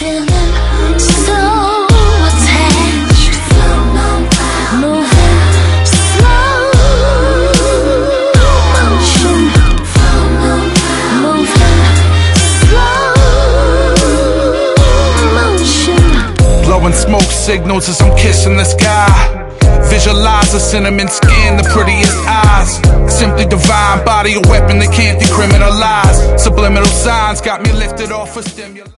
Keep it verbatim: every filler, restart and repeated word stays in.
feeling so attached, moving slow motion, moving slow motion. Blowing smoke signals as I'm kissing the sky. Visualize the cinnamon skin, the prettiest eyes. Simply divine, body a weapon that can't decriminalize. Subliminal signs got me lifted off a stimulus.